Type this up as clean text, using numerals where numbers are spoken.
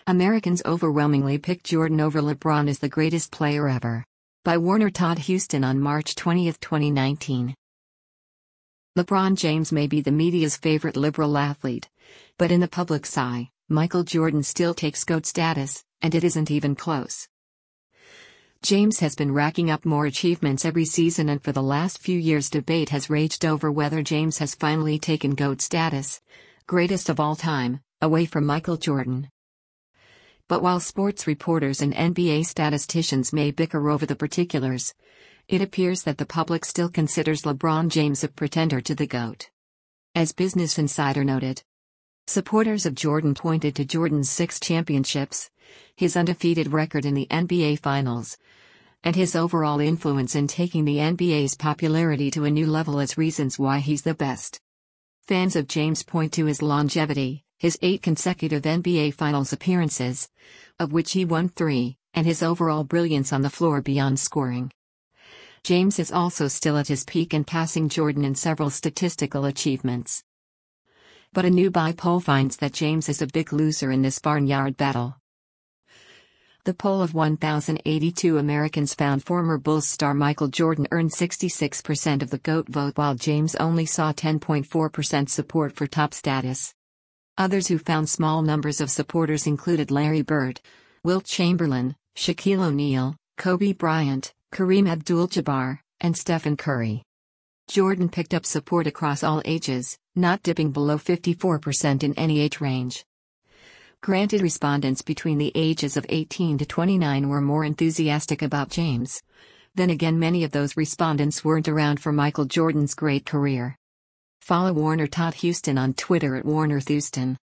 Americans overwhelmingly picked Jordan over LeBron as the greatest player ever. By Warner Todd Houston on March 20, 2019. LeBron James may be the media's favorite liberal athlete, but in the public's eye, Michael Jordan still takes GOAT status, and it isn't even close. James has been racking up more achievements every season, and for the last few years debate has raged over whether James has finally taken GOAT status, greatest of all time, away from Michael Jordan. But while sports reporters and NBA statisticians may bicker over the particulars, it appears that the public still considers LeBron James a pretender to the GOAT. As Business Insider noted, supporters of Jordan pointed to Jordan's 6 championships, his undefeated record in the NBA Finals, and his overall influence in taking the NBA's popularity to a new level as reasons why he's the best. Fans of James point to his longevity, his 8 consecutive NBA Finals appearances, of which he won 3, and his overall brilliance on the floor beyond scoring. James is also still at his peak and passing Jordan in several statistical achievements. But a new poll finds that James is a big loser in this barnyard battle. The poll of 1,082 Americans found former Bulls star Michael Jordan earned 66% of the GOAT vote, while James only saw 10.4% support for top status. Others who found small numbers of supporters included Larry Bird, Wilt Chamberlain, Shaquille O'Neal, Kobe Bryant, Kareem Abdul-Jabbar, and Stephen Curry. Jordan picked up support across all ages, not dipping below 54% in any age range. Granted, respondents between the ages of 18 to 29 were more enthusiastic about James. Then again, many of those respondents weren't around for Michael Jordan's great career. Follow Warner Todd Houston on Twitter at WarnerThouston.